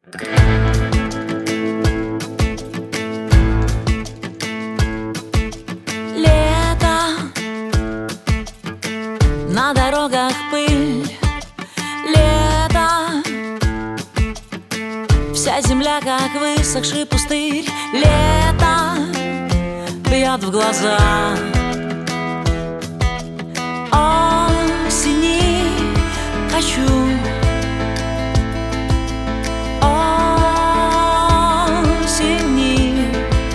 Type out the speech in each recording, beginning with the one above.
Лето, на дорогах пыль. Лето, вся земля как высохший пустырь. Лето бьет в глаза. Осени хочу. Осени,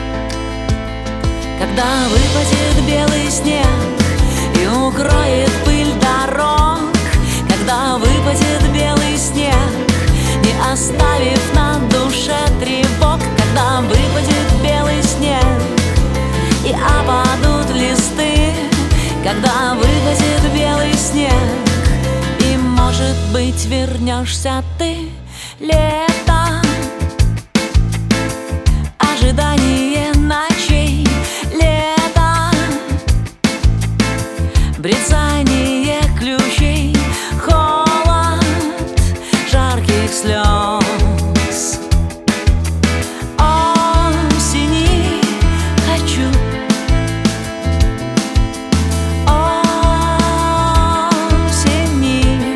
когда выпадет белый снег и укроет пыль дорог. Когда выпадет белый снег, не оставив на душе тревог. Когда выпадет белый снег и опадут листы. Когда выпадет белый снег, и, может быть, вернешься ты. Лето, ожидание ночей. Лето, брецание ключей. Холод жарких слез. Осени хочу. Осени,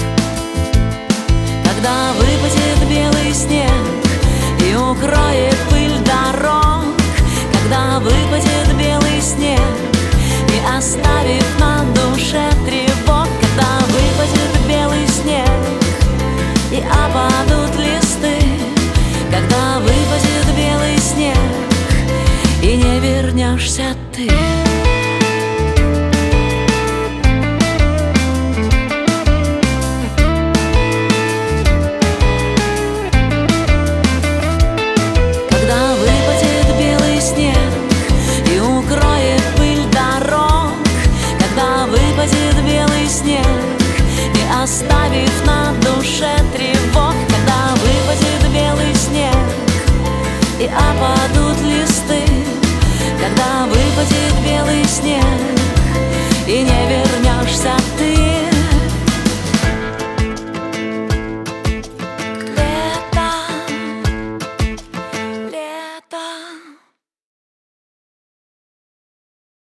когда выпадет белый снег и укроет пыль дорог. Когда выпадет белый снег и оставив на душе тревог. Когда выпадет белый снег и опадут листы. Когда выпадет белый снег и не вернешься ты. Когда выпадет белый снег и укроет пыль дорог. Когда выпадет белый снег и оставив на душе тревог. Когда выпадет белый снег и опадут листы. Когда выпадет белый снег и не вернется.